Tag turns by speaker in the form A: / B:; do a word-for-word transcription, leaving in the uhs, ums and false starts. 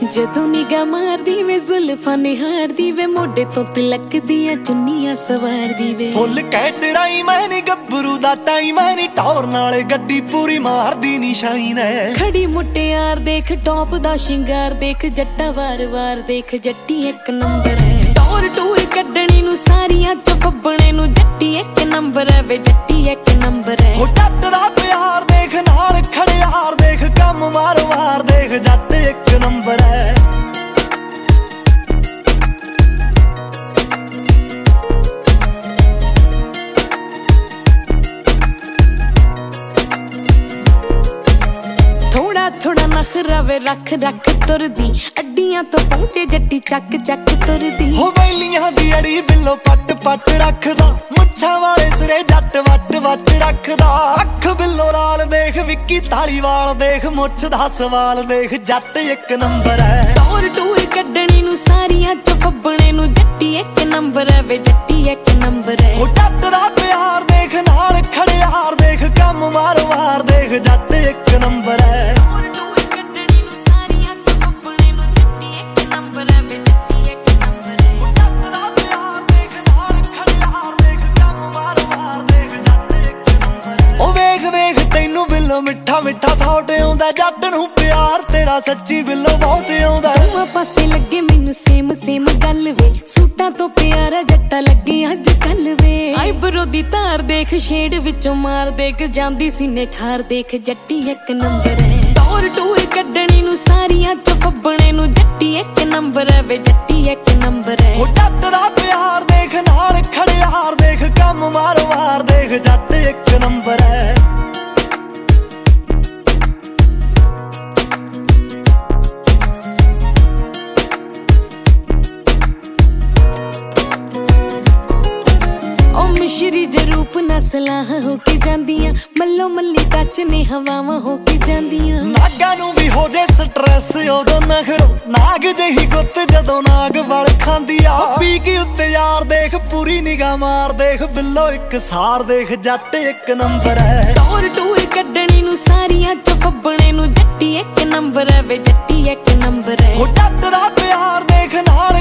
A: ਜਦੋਂ ਨਿਗਾਹ ਮਾਰਦੀ ਵੇ ਜ਼ੁਲਫਾਂ ਨਿਹਾਰਦੀ ਵੇ ਮੋਢੇ ਤੋਂ ਤਿਲਕ ਦੀਆਂ ਚੁੰਨੀਆਂ ਸਵਾਰਦੀ ਵੇ
B: ਫੁੱਲ ਕੈਟਰਾਈ ਮੈਂ ਨੀ ਗੱਭਰੂ ਦਾ ਟਾਈਮ ਮੈਂ ਨੀ ਟੌਰ ਨਾਲ ਗੱਡੀ ਪੂਰੀ ਮਾਰਦੀ ਨੀ ਸ਼ਾਈਨ ਐ
A: ਖੜੀ ਮੁਟਿਆਰ ਦੇਖ ਟੌਪ ਦਾ ਸ਼ਿੰਗਾਰ ਦੇਖ ਜੱਟਾ ਵਾਰ-ਵਾਰ ਦੇਖ ਜੱਟੀ ਇੱਕ ਨੰਬਰ ਹੈ ਟੌਰ ਟੂਰ ਕੱਢਣੀ ਨੂੰ ਸਾਰੀਆਂ ਚ ਫੱਬਣੇ ਨੂੰ ਜੱਟੀ ਇੱਕ ਨੰਬਰ ਹੈ ਵੇ ਜੱਟੀ ਇੱਕ ਨੰਬਰ ਹੈ
B: ਹੋ ਜੱਟ ਦਾ ਪਿਆਰ ਦੇਖ ਨਾਲ ਖੜਿਆਰ ਦੇਖ ਕੰਮ ਵਾਰ-ਵਾਰ ਦੇਖ ਜੱਟ ਇੱਕ ਨੰਬਰ ਹੈ
A: ਥੋੜਾ ਥੋੜਾ ਨਖਰਾ ਵੇ ਰੱਖ ਰੱਖ ਤੁਰਦੀ ਅੱਡੀਆਂ ਤੋਂ ਪਹੁੰਚੇ ਜੱਟੀ ਚੱਕ ਚੱਕ ਤੁਰਦੀ
B: ਹੋ ਵੈਲੀਆਂ ਦੀ ਅੜੀ ਬਿੱਲੋ ਪੱਟ ਪੱਟ ਰੱਖਦਾ ਮੁੱਛਾਂ ਵਾਲੇ ਸਿਰੇ ਜੱਟ ਵੱਟ ਵੱਟ ਰੱਖਦਾ ਅੱਖ ਬਿੱਲੋ ਲਾਲ ਦੇਖ ਵਿੱਕੀ ਧਾਲੀਵਾਲ ਦੇਖ ਮੁੱਛ ਦਾ ਸਵਾਲ ਦੇਖ ਜੱਟ ਇੱਕ ਨੰਬਰ ਹੈ
A: ਟੌਰ ਟੂਰ ਕੱਢਣੀ ਨੂੰ ਸਾਰੀਆਂ ਚ ਫੱਬਣੇ ਨੂੰ ਜੱਟੀ ਇੱਕ ਨੰਬਰ ਹੈ ਵੇ ਜੱਟੀ ਇੱਕ ਨੰਬਰ ਹੈ
B: ਹੋ ਜੱਟ ਦਾ ਪਿਆਰ ਦੇਖ ਨਾਲ ਖੜਿਆਰ ਦੇਖ ਕੰਮ ਵਾਰ-ਵਾਰ ਦੇਖ ਜੱਟ ਇੱਕ ਨੰਬਰ ਹੈ ਮਿੱਠਾ ਮਿੱਠਾ ਥਾਟ ਆਉਂਦਾ ਜੱਟ ਨੂੰ ਪਿਆਰ ਤੇਰਾ ਸੱਚੀ ਬਿੱਲੋ ਬਹੁਤ ਆਉਂਦਾ
A: ਦੋਵਾਂ ਪਾਸੇ ਲੱਗੇ ਮੈਨੂੰ ਸੇਮ ਸੇਮ ਗੱਲ ਵੇ ਸੂਟਾਂ ਤੋਂ ਪਿਆਰਾ ਜੱਟਾ ਲੱਗੇ ਅੱਜ ਕੱਲ ਵੇ ਆਈਬਰੋ ਦੀ ਧਾਰ ਦੇਖ ਸ਼ੇਡ ਵਿੱਚੋਂ ਮਾਰ ਦੇਖ ਜਾਂਦੀ ਸੀਨੇ ਠਾਰ ਦੇਖ ਜੱਟੀ ਇੱਕ ਨੰਬਰ ਹੈ ਟੌਰ ਟੂਰ ਕੱਢਣੀ ਨੂੰ ਸਾਰੀਆਂ ਚ ਫੱਬਣੇ ਨੂੰ ਜੱਟੀ ਇੱਕ ਨੰਬਰ ਹੈ ਵੇ ਜੱਟੀ ਇੱਕ ਨੰਬਰ ਹੈ
B: ਹੋ ਜੱਟ ਦਾ ਪਿਆਰ ਦੇਖ ਨਾਲ ਖੜਿਆਰ ਦੇਖ ਕੰਮ ਵਾਰ-ਵਾਰ ਦੇਖ ਜੱਟ ਇੱਕ ਨੰਬਰ ਹੈ
A: ਮਿਸ਼ਰੀ ਜਰੂਪ ਨਸਲਾਂ ਹੋ ਕੇ ਜਾਂਦੀਆਂ ਮੱਲੋ ਮੱਲੀ ਟੱਚ ਨੇ ਹਵਾਵਾਂ ਹੋ ਕੇ ਜਾਂਦੀਆਂ
B: ਨਾਗਾਂ ਨੂੰ ਵੀ ਹੋ ਜੇ ਸਟ੍ਰੈਸ ਉਦੋਂ ਨਖਰੋ ਨਾਗ ਜਿਹੀ ਗੁੱਤ ਜਦੋਂ ਨਾਗ ਵਲ ਖਾਂਦੀ ਆ ਪੀ ਕੇ ਉੱਤੇ ਯਾਰ ਦੇਖ ਪੂਰੀ ਨਿਗਾਹ ਮਾਰ ਦੇਖ ਬਿੱਲੋ ਇੱਕ ਸਾਰ ਦੇਖ ਜੱਟ ਇੱਕ ਨੰਬਰ ਹੈ
A: ਟੌਰ ਟੂਰ ਕੱਢਣੀ ਨੂੰ ਸਾਰੀਆਂ ਚ ਫੱਬਣੇ ਨੂੰ ਜੱਟੀ ਇੱਕ ਨੰਬਰ ਹੈ ਵੇ ਜੱਟੀ ਇੱਕ ਨੰਬਰ ਹੈ
B: ਹੋ ਜੱਟ ਦਾ ਪਿਆਰ ਦੇਖ ਨਾਲ